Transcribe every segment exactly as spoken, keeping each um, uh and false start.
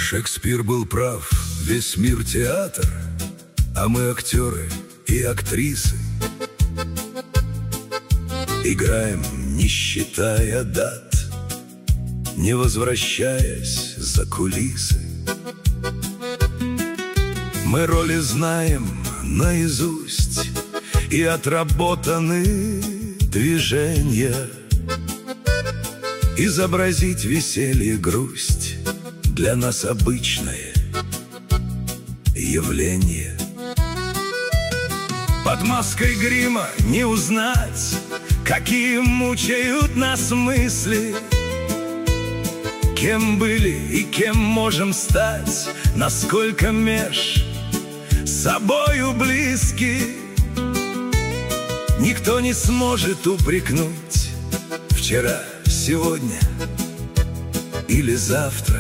Шекспир был прав, весь мир театр, а мы актеры и актрисы. Играем, не считая дат, не возвращаясь за кулисы. Мы роли знаем наизусть и отработаны движения. Изобразить веселье, грусть для нас обычное явление. Под маской грима не узнать, какие мучают нас мысли, кем были и кем можем стать, насколько меж собою близки. Никто не сможет упрекнуть вчера, сегодня или завтра.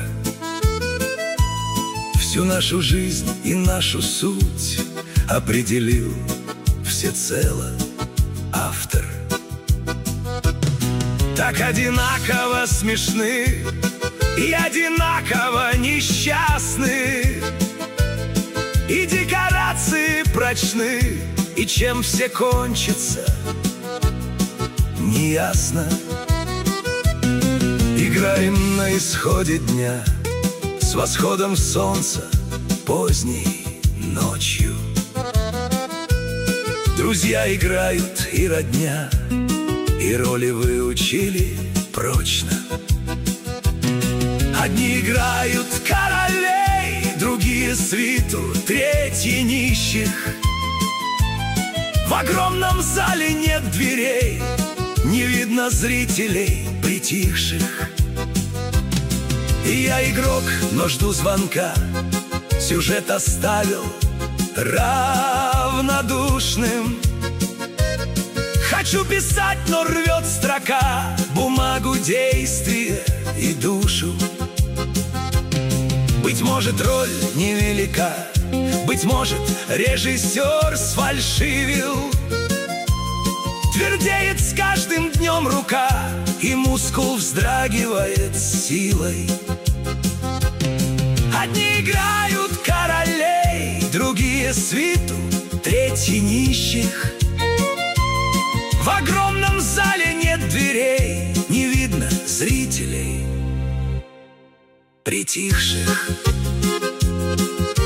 Всю нашу жизнь и нашу суть определил всецело автор. Так одинаково смешны и одинаково несчастны, и декорации прочны, и чем все кончится, неясно. Играем на исходе дня, с восходом солнца поздней ночью. Друзья играют и родня, и роли выучили прочно. Одни играют королей, другие свиту, третьи нищих. В огромном зале нет дверей, не видно зрителей притихших. И я игрок, но жду звонка, сюжет оставил равнодушным. Хочу писать, но рвет строка бумагу, действие и душу. Быть может, роль невелика, быть может, режиссер сфальшивил. Твердеет с каждым днем рука, и мускул вздрагивает силой. Одни играют королей, другие свиту, третьи нищих. В огромном зале нет дверей, не видно зрителей притихших.